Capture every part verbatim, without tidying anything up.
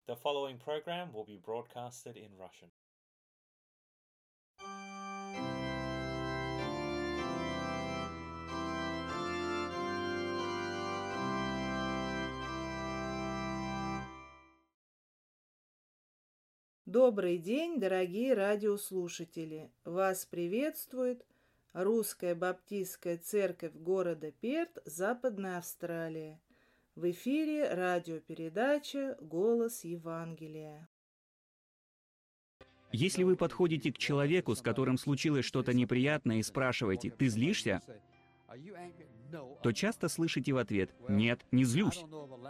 The following program will be broadcasted in Russian. Добрый день, дорогие радиослушатели! Вас приветствует Русская Баптистская Церковь города Перт, Западная Австралия. В эфире радиопередача «Голос Евангелия». Если вы подходите к человеку, с которым случилось что-то неприятное, и спрашиваете: «Ты злишься?», то часто слышите в ответ: «Нет, не злюсь».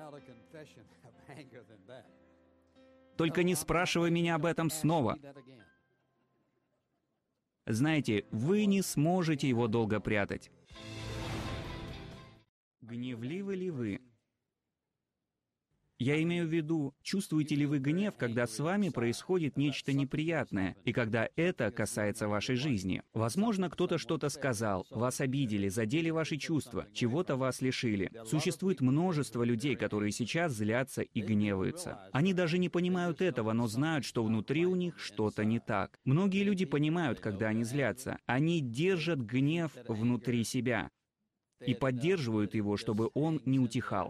Только не спрашивай меня об этом снова. Знаете, вы не сможете его долго прятать. Гневливы ли вы? Я имею в виду, чувствуете ли вы гнев, когда с вами происходит нечто неприятное, и когда это касается вашей жизни? Возможно, кто-то что-то сказал, вас обидели, задели ваши чувства, чего-то вас лишили. Существует множество людей, которые сейчас злятся и гневаются. Они даже не понимают этого, но знают, что внутри у них что-то не так. Многие люди понимают, когда они злятся. Они держат гнев внутри себя и поддерживают его, чтобы он не утихал.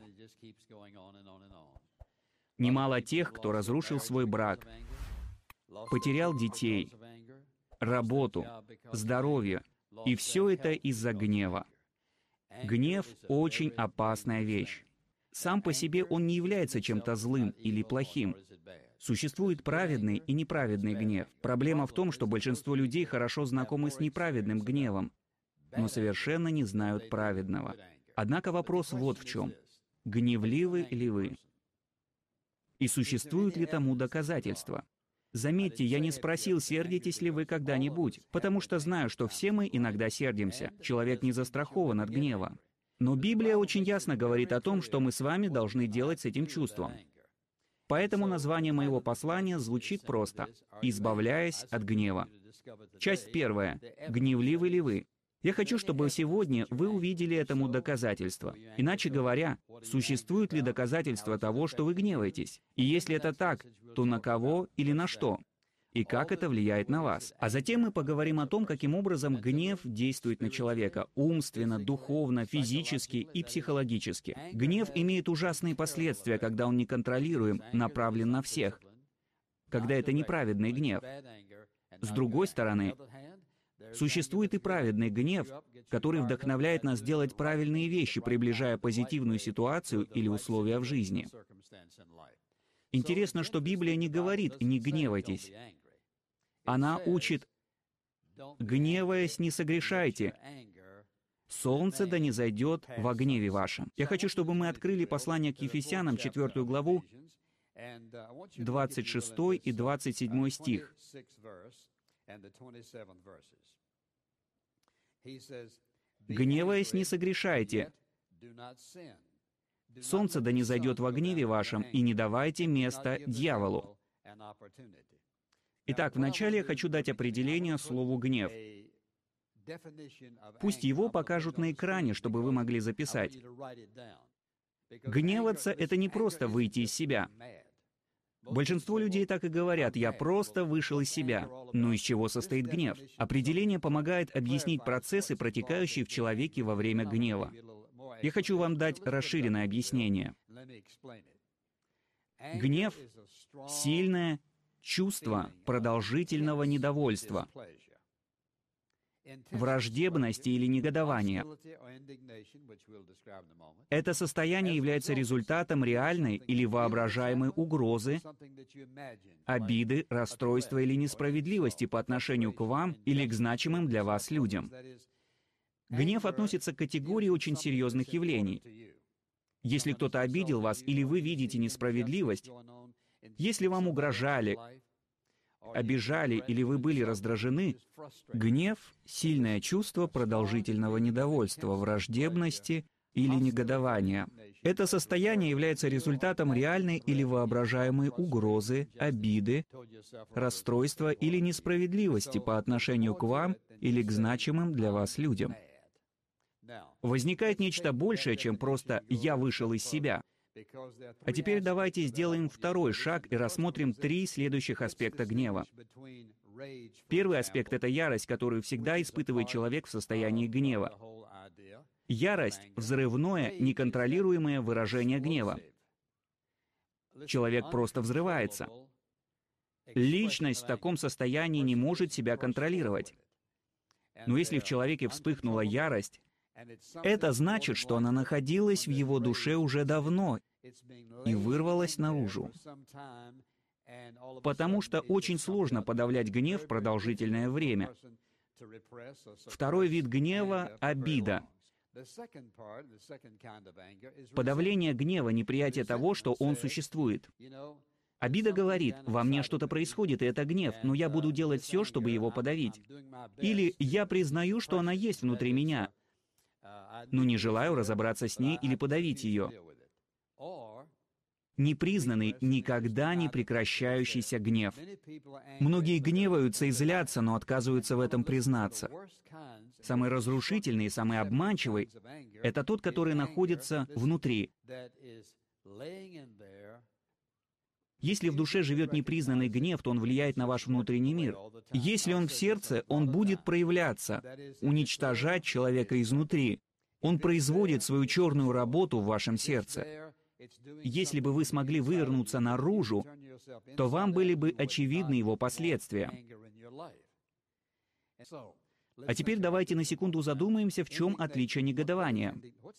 Немало тех, кто разрушил свой брак, потерял детей, работу, здоровье, и все это из-за гнева. Гнев — очень опасная вещь. Сам по себе он не является чем-то злым или плохим. Существует праведный и неправедный гнев. Проблема в том, что большинство людей хорошо знакомы с неправедным гневом, но совершенно не знают праведного. Однако вопрос вот в чем. Гневливы ли вы? И существуют ли тому доказательства? Заметьте, я не спросил, сердитесь ли вы когда-нибудь, потому что знаю, что все мы иногда сердимся. Человек не застрахован от гнева. Но Библия очень ясно говорит о том, что мы с вами должны делать с этим чувством. Поэтому название моего послания звучит просто «Избавляясь от гнева». Часть первая. Гневливы ли вы? Я хочу, чтобы сегодня вы увидели этому доказательство. Иначе говоря, существуют ли доказательства того, что вы гневаетесь? И если это так, то на кого или на что? И как это влияет на вас? А затем мы поговорим о том, каким образом гнев действует на человека умственно, духовно, физически и психологически. Гнев имеет ужасные последствия, когда он неконтролируем, направлен на всех, когда это неправедный гнев. С другой стороны, существует и праведный гнев, который вдохновляет нас делать правильные вещи, приближая позитивную ситуацию или условия в жизни. Интересно, что Библия не говорит «не гневайтесь». Она учит «гневаясь, не согрешайте». «Солнце да не зайдет во гневе вашем». Я хочу, чтобы мы открыли послание к Ефесянам, четвертую главу, двадцать шестой и двадцать седьмой стих. «Гневаясь, не согрешайте. Солнце да не зайдет во гневе вашем, и не давайте места дьяволу». Итак, вначале я хочу дать определение слову «гнев». Пусть его покажут на экране, чтобы вы могли записать. Гневаться — это не просто выйти из себя. Большинство людей так и говорят: «Я просто вышел из себя». Но из чего состоит гнев? Определение помогает объяснить процессы, протекающие в человеке во время гнева. Я хочу вам дать расширенное объяснение. Гнев — сильное чувство продолжительного недовольства, враждебности или негодования. Это состояние является результатом реальной или воображаемой угрозы, обиды, расстройства или несправедливости по отношению к вам или к значимым для вас людям. Гнев относится к категории очень серьезных явлений. Если кто-то обидел вас или вы видите несправедливость, если вам угрожали, обижали или вы были раздражены, гнев — сильное чувство продолжительного недовольства, враждебности или негодования. Это состояние является результатом реальной или воображаемой угрозы, обиды, расстройства или несправедливости по отношению к вам или к значимым для вас людям. Возникает нечто большее, чем просто «я вышел из себя». А теперь давайте сделаем второй шаг и рассмотрим три следующих аспекта гнева. Первый аспект — это ярость, которую всегда испытывает человек в состоянии гнева. Ярость — взрывное, неконтролируемое выражение гнева. Человек просто взрывается. Личность в таком состоянии не может себя контролировать. Но если в человеке вспыхнула ярость, это значит, что она находилась в его душе уже давно и вырвалась наружу. Потому что очень сложно подавлять гнев продолжительное время. Второй вид гнева — обида. Подавление гнева — неприятие того, что он существует. Обида говорит: «Во мне что-то происходит, и это гнев, но я буду делать все, чтобы его подавить». Или «Я признаю, что она есть внутри меня, но не желаю разобраться с ней или подавить ее». Непризнанный, никогда не прекращающийся гнев. Многие гневаются и злятся, но отказываются в этом признаться. Самый разрушительный и самый обманчивый — это тот, который находится внутри. Если в душе живет непризнанный гнев, то он влияет на ваш внутренний мир. Если он в сердце, он будет проявляться, уничтожать человека изнутри. Он производит свою черную работу в вашем сердце. Если бы вы смогли вывернуться наружу, то вам были бы очевидны его последствия. А теперь давайте на секунду задумаемся, в чем отличие негодования.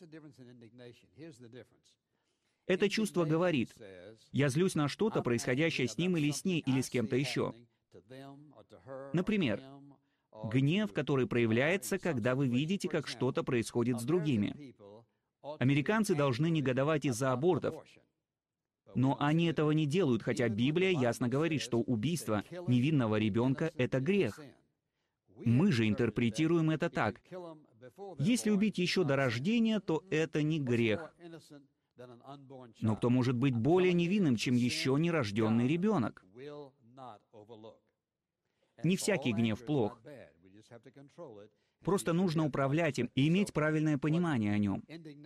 Это чувство говорит: «Я злюсь на что-то, происходящее с ним или с ней, или с кем-то еще». Например, гнев, который проявляется, когда вы видите, как что-то происходит с другими. Американцы должны негодовать из-за абортов, но они этого не делают, хотя Библия ясно говорит, что убийство невинного ребенка — это грех. Мы же интерпретируем это так: если убить еще до рождения, то это не грех. Но кто может быть более невинным, чем еще нерожденный ребенок? Не всякий гнев плох. Просто нужно управлять им и иметь правильное понимание о нем.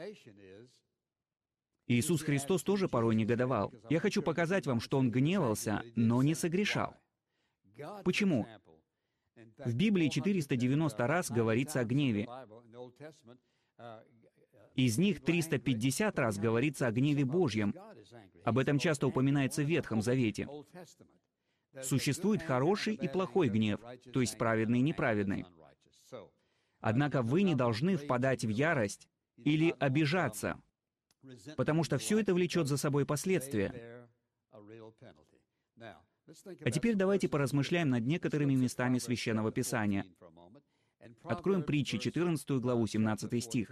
Иисус Христос тоже порой негодовал. Я хочу показать вам, что Он гневался, но не согрешал. Почему? В Библии четыреста девяносто раз говорится о гневе. Из них триста пятьдесят раз говорится о гневе Божьем. Об этом часто упоминается в Ветхом Завете. Существует хороший и плохой гнев, то есть праведный и неправедный. Однако вы не должны впадать в ярость или обижаться, потому что все это влечет за собой последствия. А теперь давайте поразмышляем над некоторыми местами Священного Писания. Откроем Притчи, четырнадцатую главу, семнадцатый стих.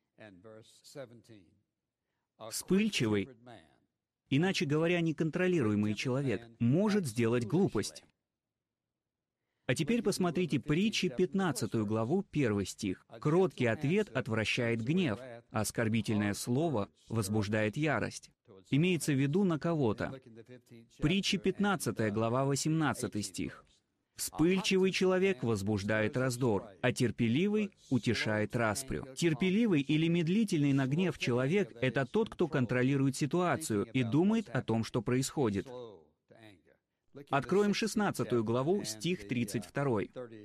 «Вспыльчивый, иначе говоря, неконтролируемый человек, может сделать глупость». А теперь посмотрите Притчи, пятнадцатую главу, первый стих. «Кроткий ответ отвращает гнев, а оскорбительное слово возбуждает ярость». Имеется в виду на кого-то. Притчи, пятнадцатая глава, восемнадцатый стих. «Вспыльчивый человек возбуждает раздор, а терпеливый утешает распрю». Терпеливый или медлительный на гнев человек — это тот, кто контролирует ситуацию и думает о том, что происходит. Откроем шестнадцатую главу, стих тридцать два.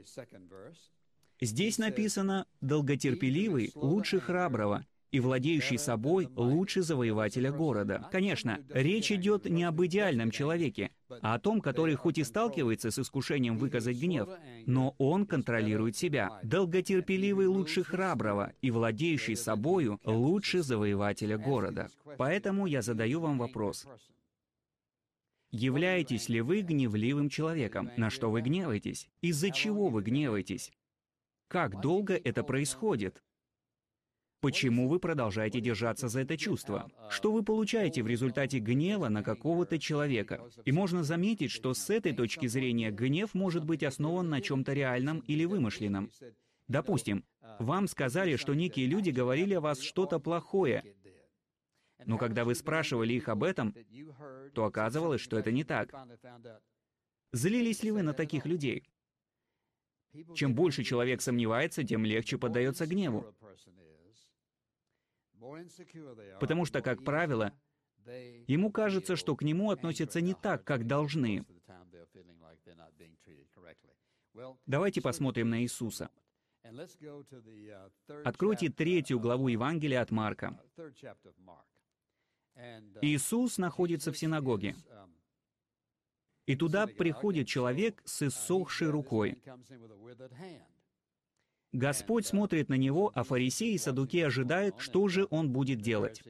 Здесь написано: «Долготерпеливый лучше храброго, и владеющий собой лучше завоевателя города». Конечно, речь идет не об идеальном человеке, а о том, который хоть и сталкивается с искушением выказать гнев, но он контролирует себя. Долготерпеливый лучше храброго, и владеющий собою лучше завоевателя города. Поэтому я задаю вам вопрос. Являетесь ли вы гневливым человеком? На что вы гневаетесь? Из-за чего вы гневаетесь? Как долго это происходит? Почему вы продолжаете держаться за это чувство? Что вы получаете в результате гнева на какого-то человека? И можно заметить, что с этой точки зрения гнев может быть основан на чем-то реальном или вымышленном. Допустим, вам сказали, что некие люди говорили о вас что-то плохое, но когда вы спрашивали их об этом, то оказывалось, что это не так. Злились ли вы на таких людей? Чем больше человек сомневается, тем легче поддается гневу. Потому что, как правило, Ему кажется, что к нему относятся не так, как должны. Давайте посмотрим на Иисуса. Откройте третью главу Евангелия от Марка. Иисус находится в синагоге. И туда приходит человек с иссохшей рукой. Господь смотрит на него, а фарисеи и саддукеи ожидают, что же он будет делать.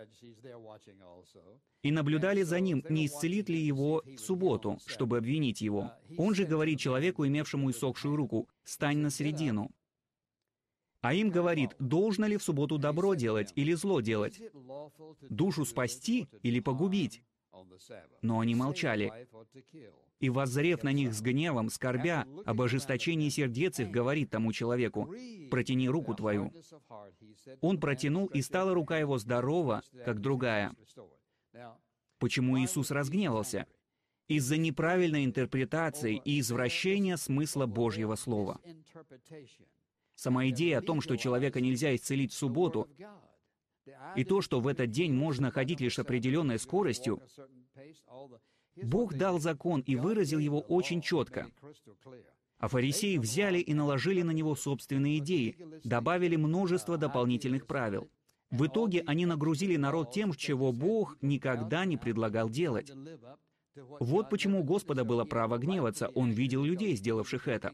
И наблюдали за ним, не исцелит ли его в субботу, чтобы обвинить его. Он же говорит человеку, имевшему иссохшую руку: «Стань на середину». А им говорит, должно ли в субботу добро делать или зло делать, душу спасти или погубить. Но они молчали. И, воззрев на них с гневом, скорбя об ожесточении сердец их, говорит тому человеку: «Протяни руку твою». Он протянул, и стала рука его здорова, как другая. Почему Иисус разгневался? Из-за неправильной интерпретации и извращения смысла Божьего Слова. Сама идея о том, что человека нельзя исцелить в субботу, и то, что в этот день можно ходить лишь с определенной скоростью, Бог дал закон и выразил его очень четко. А фарисеи взяли и наложили на него собственные идеи, добавили множество дополнительных правил. В итоге они нагрузили народ тем, чего Бог никогда не предлагал делать. Вот почему у Господа было право гневаться, Он видел людей, сделавших это.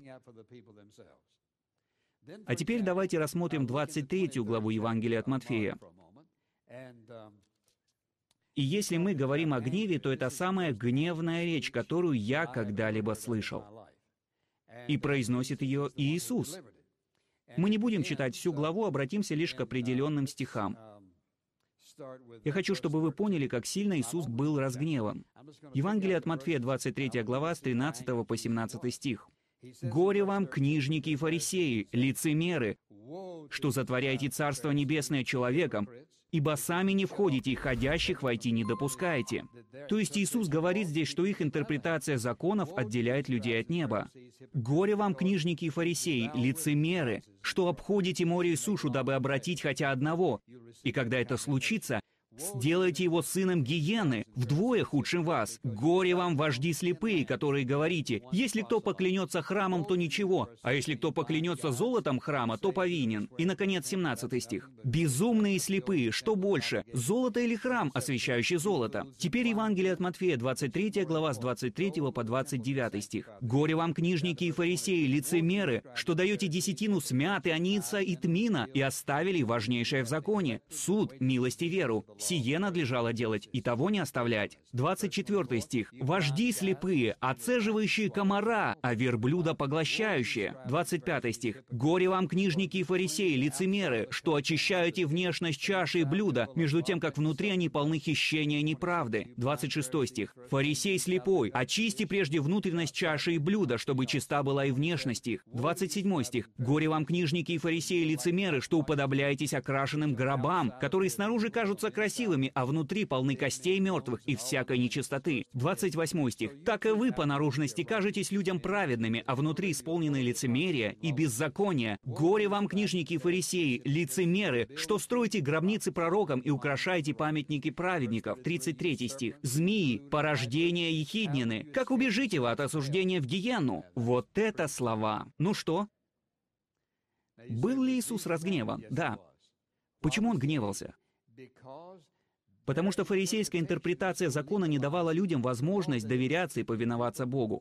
А теперь давайте рассмотрим двадцать третью главу Евангелия от Матфея. И если мы говорим о гневе, то это самая гневная речь, которую я когда-либо слышал. И произносит ее Иисус. Мы не будем читать всю главу, обратимся лишь к определенным стихам. Я хочу, чтобы вы поняли, как сильно Иисус был разгневан. Евангелие от Матфея, двадцать третья глава, с тринадцатого по семнадцатый стих. «Горе вам, книжники и фарисеи, лицемеры, что затворяете Царство Небесное человеком, ибо сами не входите, и ходящих войти не допускаете». То есть Иисус говорит здесь, что их интерпретация законов отделяет людей от неба. «Горе вам, книжники и фарисеи, лицемеры, что обходите море и сушу, дабы обратить хотя одного, и когда это случится, сделайте его сыном гиены, вдвое худшим вас. Горе вам, вожди слепые, которые говорите: если кто поклянется храмом, то ничего, а если кто поклянется золотом храма, то повинен. И, наконец, семнадцатый стих. Безумные и слепые, что больше, золото или храм, освящающий золото? Теперь Евангелие от Матфея, двадцать третья глава, с двадцать третьего по двадцать девятый стих. Горе вам, книжники и фарисеи, лицемеры, что даете десятину с мяты, аниса и тмина, и оставили важнейшее в законе — суд, милость и веру. Сие надлежало делать, и того не оставлять. двадцать четвёртый стих. «Вожди слепые, оцеживающие комара, а верблюда поглощающие». двадцать пятый стих. «Горе вам, книжники и фарисеи, лицемеры, что очищаете внешность чаши и блюда, между тем, как внутри они полны хищения и неправды». двадцать шестой стих. «Фарисей слепой, очисти прежде внутренность чаши и блюда, чтобы чиста была и внешность их». двадцать седьмой стих. «Горе вам, книжники и фарисеи, лицемеры, что уподобляетесь окрашенным гробам, которые снаружи кажутся красивыми, а внутри полны костей мертвых и всякой нечистоты». двадцать восьмой стих. «Так и вы по наружности кажетесь людям праведными, а внутри исполнены лицемерия и беззакония. Горе вам, книжники и фарисеи, лицемеры, что строите гробницы пророкам и украшаете памятники праведников». тридцать третий стих. «Змеи, порождения ехиднины, как убежите вы от осуждения в гиенну?» Вот это слова! Ну что? Был ли Иисус разгневан? Да. Почему он гневался? Потому что фарисейская интерпретация закона не давала людям возможность доверяться и повиноваться Богу.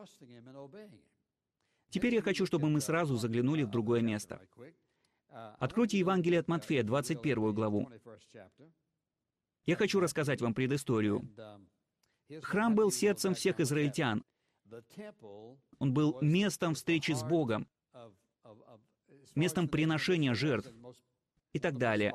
Теперь я хочу, чтобы мы сразу заглянули в другое место. Откройте Евангелие от Матфея, двадцать первую главу. Я хочу рассказать вам предысторию. Храм был сердцем всех израильтян. Он был местом встречи с Богом, местом приношения жертв и так далее.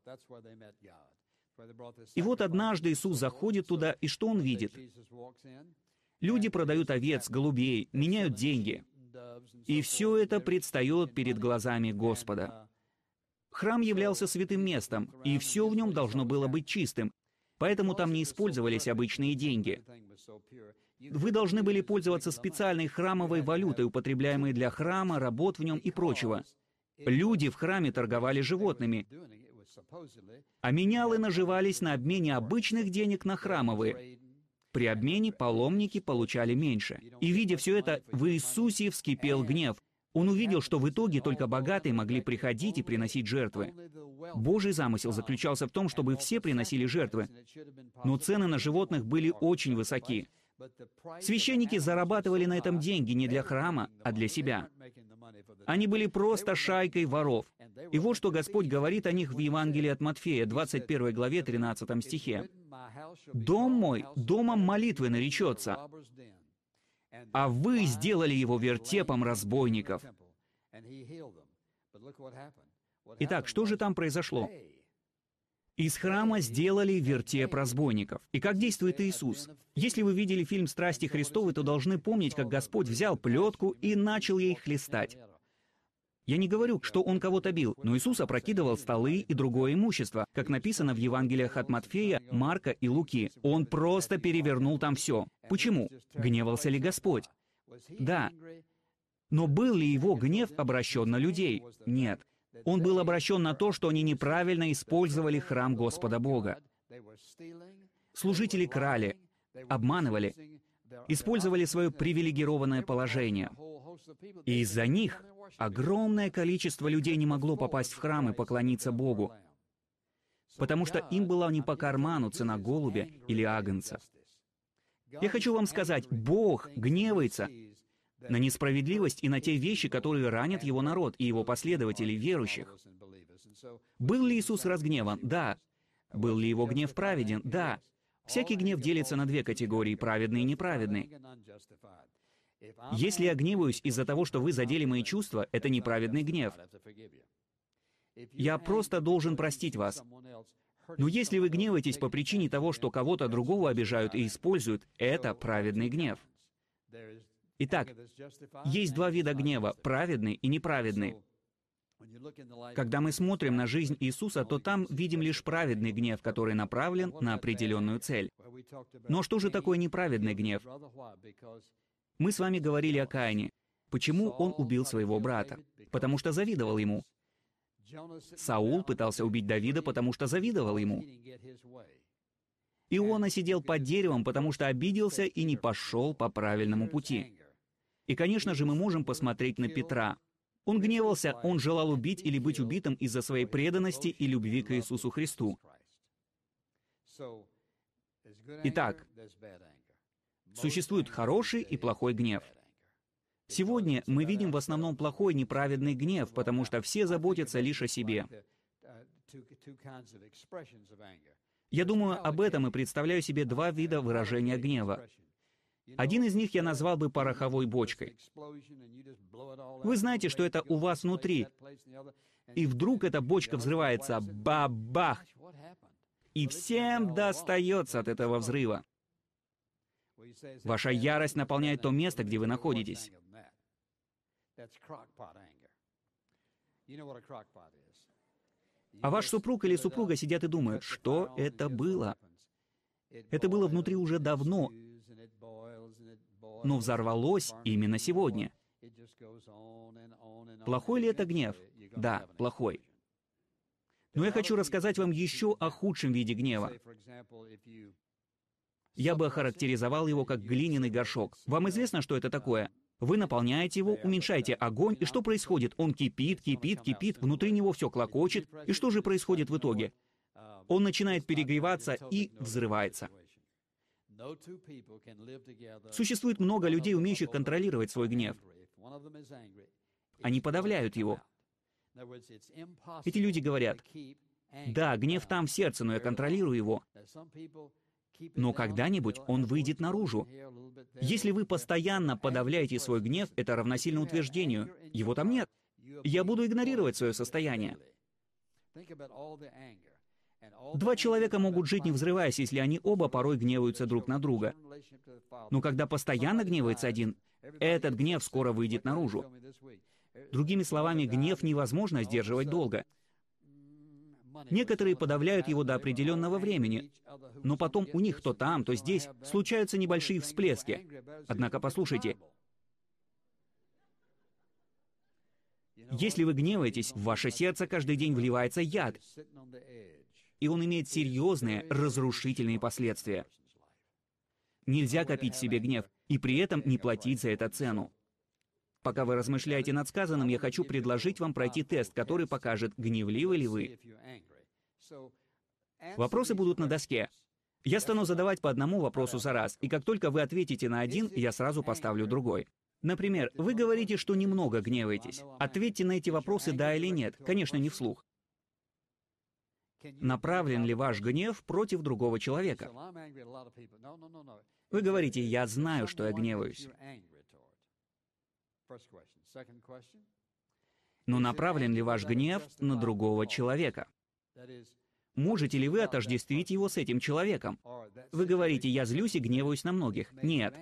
И вот однажды Иисус заходит туда, и что Он видит? Люди продают овец, голубей, меняют деньги. И все это предстает перед глазами Господа. Храм являлся святым местом, и все в нем должно было быть чистым, поэтому там не использовались обычные деньги. Вы должны были пользоваться специальной храмовой валютой, употребляемой для храма, работ в нем и прочего. Люди в храме торговали животными. А менялы наживались на обмене обычных денег на храмовые. При обмене паломники получали меньше. И, видя все это, в Иисусе вскипел гнев. Он увидел, что в итоге только богатые могли приходить и приносить жертвы. Божий замысел заключался в том, чтобы все приносили жертвы. Но цены на животных были очень высоки. Священники зарабатывали на этом деньги не для храма, а для себя. Они были просто шайкой воров. И вот что Господь говорит о них в Евангелии от Матфея, двадцать первой главе, тринадцатом стихе. «Дом мой домом молитвы наречется, а вы сделали его вертепом разбойников». Итак, что же там произошло? Из храма сделали вертеп разбойников. И как действует Иисус? Если вы видели фильм «Страсти Христовы», то должны помнить, как Господь взял плетку и начал ей хлестать. Я не говорю, что Он кого-то бил, но Иисус опрокидывал столы и другое имущество, как написано в Евангелиях от Матфея, Марка и Луки. Он просто перевернул там все. Почему? Гневался ли Господь? Да. Но был ли Его гнев обращен на людей? Нет. Он был обращен на то, что они неправильно использовали храм Господа Бога. Служители крали, обманывали, использовали свое привилегированное положение. И из-за них огромное количество людей не могло попасть в храм и поклониться Богу, потому что им была не по карману цена голубя или агнца. Я хочу вам сказать, Бог гневается на несправедливость и на те вещи, которые ранят Его народ и Его последователей, верующих. Был ли Иисус разгневан? Да. Был ли Его гнев праведен? Да. Всякий гнев делится на две категории — праведный и неправедный. Если я гневаюсь из-за того, что вы задели мои чувства, это неправедный гнев. Я просто должен простить вас. Но если вы гневаетесь по причине того, что кого-то другого обижают и используют, это праведный гнев. Итак, есть два вида гнева — праведный и неправедный. Когда мы смотрим на жизнь Иисуса, то там видим лишь праведный гнев, который направлен на определенную цель. Но что же такое неправедный гнев? Мы с вами говорили о Каине. Почему он убил своего брата? Потому что завидовал ему. Саул пытался убить Давида, потому что завидовал ему. Иона сидел под деревом, потому что обиделся и не пошел по правильному пути. И, конечно же, мы можем посмотреть на Петра. Он гневался, он желал убить или быть убитым из-за своей преданности и любви к Иисусу Христу. Итак, существует хороший и плохой гнев. Сегодня мы видим в основном плохой неправедный гнев, потому что все заботятся лишь о себе. Я думаю об этом и представляю себе два вида выражения гнева. Один из них я назвал бы пороховой бочкой. Вы знаете, что это у вас внутри, и вдруг эта бочка взрывается, ба-бах, и всем достается от этого взрыва. Ваша ярость наполняет то место, где вы находитесь. А ваш супруг или супруга сидят и думают, что это было? Это было внутри уже давно, но взорвалось именно сегодня. Плохой ли это гнев? Да, плохой. Но я хочу рассказать вам еще о худшем виде гнева. Я бы охарактеризовал его как глиняный горшок. Вам известно, что это такое? Вы наполняете его, уменьшаете огонь, и что происходит? Он кипит, кипит, кипит, внутри него все клокочет, и что же происходит в итоге? Он начинает перегреваться и взрывается. Существует много людей, умеющих контролировать свой гнев. Они подавляют его. Эти люди говорят, да, гнев там в сердце, но я контролирую его. Но когда-нибудь он выйдет наружу. Если вы постоянно подавляете свой гнев, это равносильно утверждению. Его там нет. Я буду игнорировать свое состояние. Два человека могут жить, не взрываясь, если они оба порой гневаются друг на друга. Но когда постоянно гневается один, этот гнев скоро выйдет наружу. Другими словами, гнев невозможно сдерживать долго. Некоторые подавляют его до определенного времени, но потом у них то там, то здесь случаются небольшие всплески. Однако послушайте, Если вы гневаетесь, в ваше сердце каждый день вливается яд, и он имеет серьезные разрушительные последствия. Нельзя копить в себе гнев и при этом не платить за это цену. Пока вы размышляете над сказанным, я хочу предложить вам пройти тест, который покажет, гневливы ли вы. Вопросы будут на доске. Я стану задавать по одному вопросу за раз, и как только вы ответите на один, я сразу поставлю другой. Например, вы говорите, что немного гневаетесь. Ответьте на эти вопросы «да» или «нет», конечно, не вслух. Направлен ли ваш гнев против другого человека? Вы говорите «я знаю, что я гневаюсь». Но направлен ли ваш гнев на другого человека? Можете ли вы отождествить его с этим человеком? Вы говорите «я злюсь и гневаюсь на многих». Нет.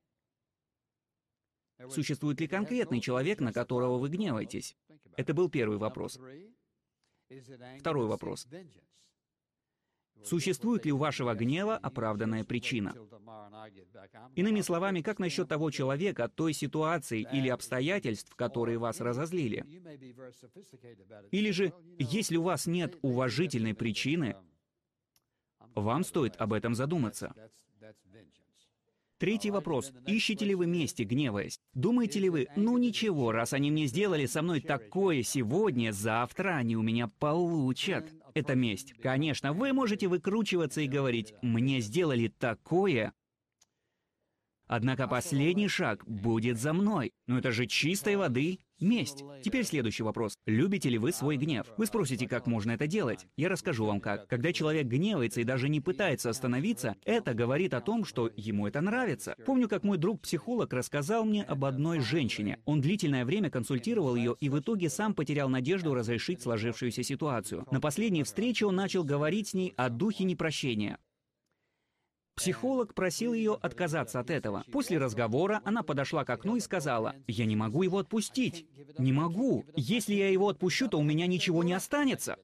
Существует ли конкретный человек, на которого вы гневаетесь? Это был первый вопрос. Второй вопрос. Существует ли у вашего гнева оправданная причина? Иными словами, как насчет того человека, той ситуации или обстоятельств, которые вас разозлили? Или же, если у вас нет уважительной причины, вам стоит об этом задуматься. Третий вопрос. Ищете ли вы мести, гневаясь? Думаете ли вы, ну ничего, раз они мне сделали со мной такое сегодня, завтра они у меня получат. Это месть. Конечно, вы можете выкручиваться и говорить, мне сделали такое. Однако последний шаг будет за мной. Но это же чистой воды месть. Теперь следующий вопрос. Любите ли вы свой гнев? Вы спросите, как можно это делать? Я расскажу вам как. Когда человек гневается и даже не пытается остановиться, это говорит о том, что ему это нравится. Помню, как мой друг-психолог рассказал мне об одной женщине. Он длительное время консультировал ее и в итоге сам потерял надежду разрешить сложившуюся ситуацию. На последней встрече он начал говорить с ней о духе непрощения. Психолог просил ее отказаться от этого. После разговора она подошла к окну и сказала, «Я не могу его отпустить. Не могу. Если я его отпущу, то у меня ничего не останется».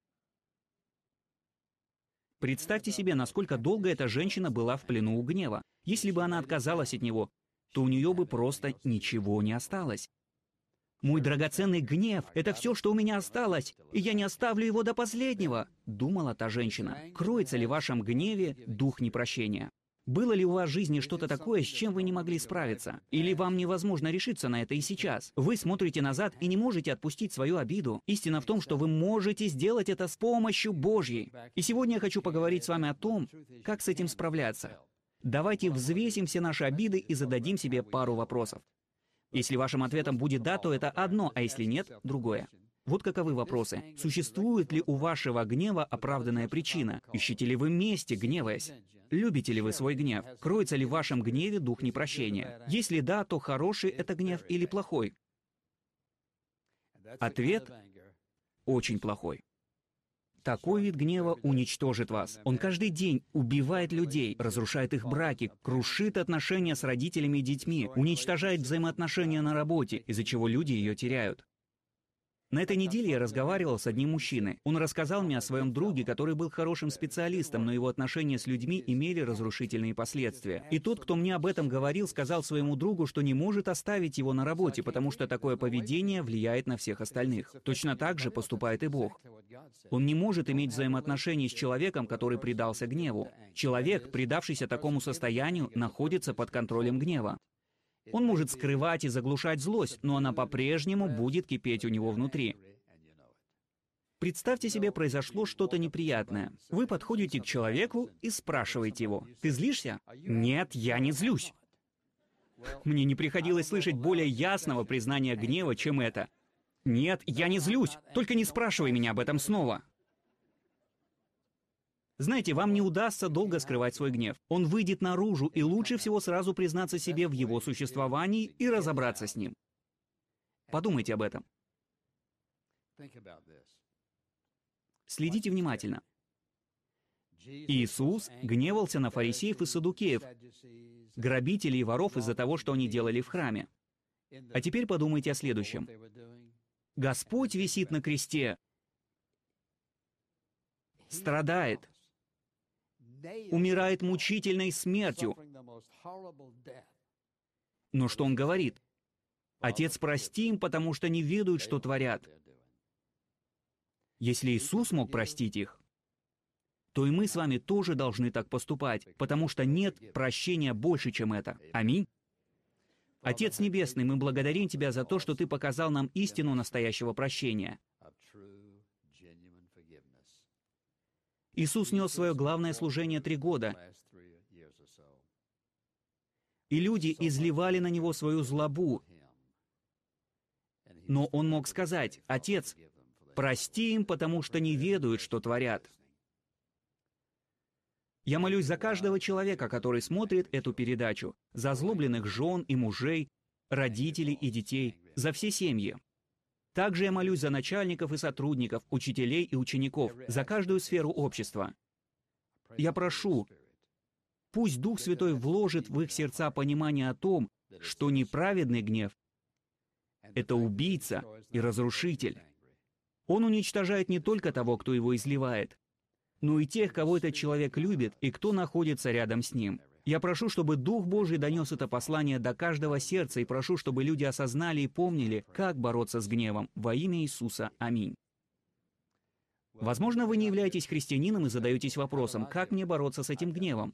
Представьте себе, насколько долго эта женщина была в плену у гнева. Если бы она отказалась от него, то у нее бы просто ничего не осталось. «Мой драгоценный гнев — это все, что у меня осталось, и я не оставлю его до последнего», — думала та женщина. Кроется ли в вашем гневе дух непрощения? Было ли у вас в жизни что-то такое, с чем вы не могли справиться? Или вам невозможно решиться на это и сейчас? Вы смотрите назад и не можете отпустить свою обиду. Истина в том, что вы можете сделать это с помощью Божьей. И сегодня я хочу поговорить с вами о том, как с этим справляться. Давайте взвесим все наши обиды и зададим себе пару вопросов. Если вашим ответом будет «да», то это одно, а если нет — другое. Вот каковы вопросы. Существует ли у вашего гнева оправданная причина? Ищете ли вы мести, гневаясь? Любите ли вы свой гнев? Кроется ли в вашем гневе дух непрощения? Если да, то хороший это гнев или плохой? Ответ — очень плохой. Такой вид гнева уничтожит вас. Он каждый день убивает людей, разрушает их браки, крушит отношения с родителями и детьми, уничтожает взаимоотношения на работе, из-за чего люди ее теряют. На этой неделе я разговаривал с одним мужчиной. Он рассказал мне о своем друге, который был хорошим специалистом, но его отношения с людьми имели разрушительные последствия. И тот, кто мне об этом говорил, сказал своему другу, что не может оставить его на работе, потому что такое поведение влияет на всех остальных. Точно так же поступает и Бог. Он не может иметь взаимоотношений с человеком, который предался гневу. Человек, предавшийся такому состоянию, находится под контролем гнева. Он может скрывать и заглушать злость, но она по-прежнему будет кипеть у него внутри. Представьте себе, произошло что-то неприятное. Вы подходите к человеку и спрашиваете его, «Ты злишься?» «Нет, я не злюсь». Мне не приходилось слышать более ясного признания гнева, чем это. «Нет, я не злюсь, только не спрашивай меня об этом снова». Знаете, вам не удастся долго скрывать свой гнев. Он выйдет наружу, и лучше всего сразу признаться себе в его существовании и разобраться с ним. Подумайте об этом. Следите внимательно. Иисус гневался на фарисеев и саддукеев, грабителей и воров из-за того, что они делали в храме. А теперь подумайте о следующем. Господь висит на кресте, страдает, умирает мучительной смертью. Но что он говорит? Отец, прости им, потому что не ведают, что творят. Если Иисус мог простить их, то и мы с вами тоже должны так поступать, потому что нет прощения больше, чем это. Аминь. Отец Небесный, мы благодарим Тебя за то, что Ты показал нам истину настоящего прощения. Иисус нес свое главное служение три года, и люди изливали на Него свою злобу. Но Он мог сказать: «Отец, прости им, потому что не ведают, что творят». Я молюсь за каждого человека, который смотрит эту передачу, за озлобленных жен и мужей, родителей и детей, за все семьи. Также я молюсь за начальников и сотрудников, учителей и учеников, за каждую сферу общества. Я прошу, пусть Дух Святой вложит в их сердца понимание о том, что неправедный гнев — это убийца и разрушитель. Он уничтожает не только того, кто его изливает, но и тех, кого этот человек любит и кто находится рядом с ним. Я прошу, чтобы Дух Божий донес это послание до каждого сердца, и прошу, чтобы люди осознали и помнили, как бороться с гневом. Во имя Иисуса. Аминь. Возможно, вы не являетесь христианином и задаетесь вопросом, как мне бороться с этим гневом?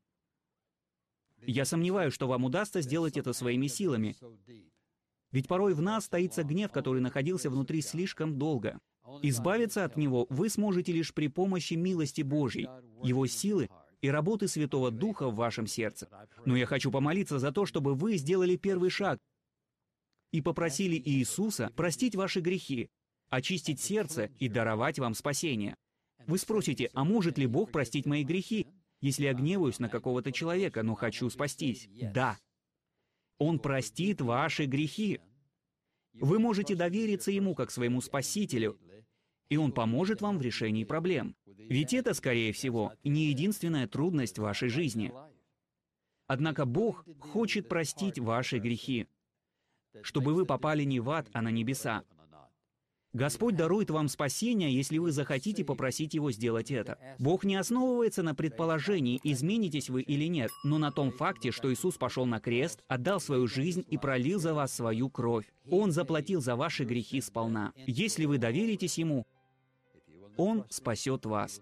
Я сомневаюсь, что вам удастся сделать это своими силами. Ведь порой в нас таится гнев, который находился внутри слишком долго. Избавиться от него вы сможете лишь при помощи милости Божьей, Его силы и работы Святого Духа в вашем сердце. Но я хочу помолиться за то, чтобы вы сделали первый шаг и попросили Иисуса простить ваши грехи, очистить сердце и даровать вам спасение. Вы спросите, а может ли Бог простить мои грехи, если я гневаюсь на какого-то человека, но хочу спастись? Да. Он простит ваши грехи. Вы можете довериться Ему как своему Спасителю, и Он поможет вам в решении проблем. Ведь это, скорее всего, не единственная трудность в вашей жизни. Однако Бог хочет простить ваши грехи, чтобы вы попали не в ад, а на небеса. Господь дарует вам спасение, если вы захотите попросить Его сделать это. Бог не основывается на предположении, изменитесь вы или нет, но на том факте, что Иисус пошел на крест, отдал свою жизнь и пролил за вас свою кровь. Он заплатил за ваши грехи сполна. Если вы доверитесь Ему, Он спасет вас.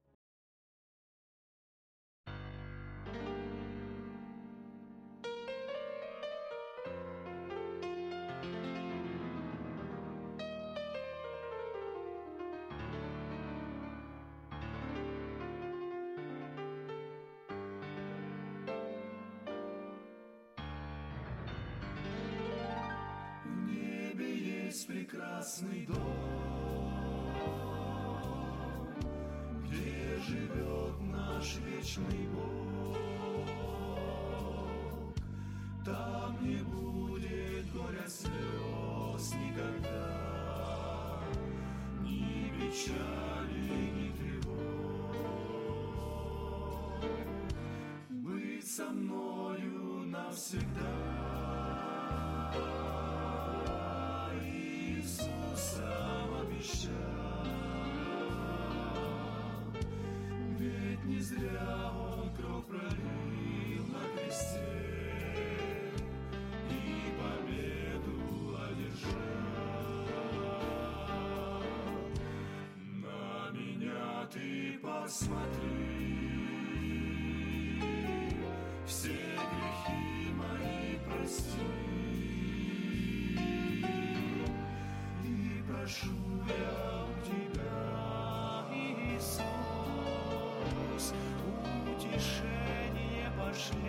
Прекрасный дом, где живет наш вечный Бог. Там не будет горя, слез никогда, ни печали, ни тревог. Быть со мною навсегда. Ведь не зря Он кровь пролил на кресте и победу одержал. На меня ты посмотри, все грехи мои прости, и прошу я у Тебя, Иисус, утешение пошли.